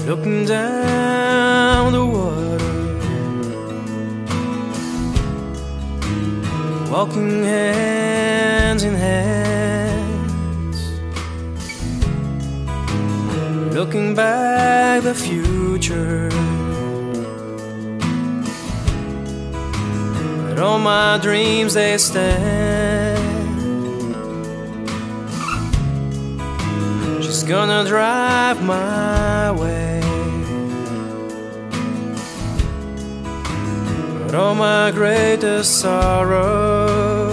looking down the water, walking hands in hands, looking back the future. But all my dreams they stand. She's gonna drive my way, but all my greatest sorrow,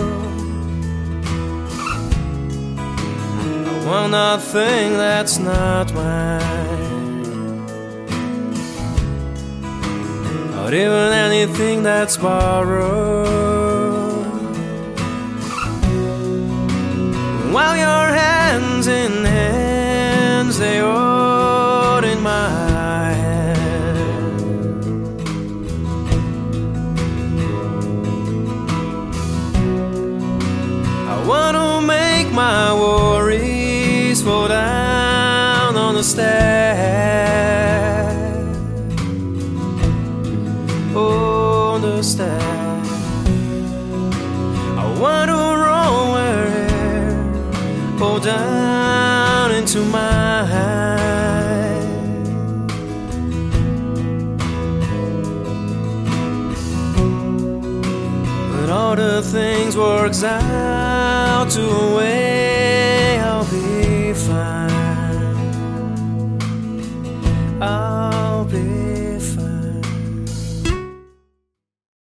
I want nothing that's not mine, not even anything that's borrowed. While your hands in hands, they hold in my hand. I want to make my worries fall down on the stair, on the stair. I want to roll her hair, fall down into my hand. But all the things works out to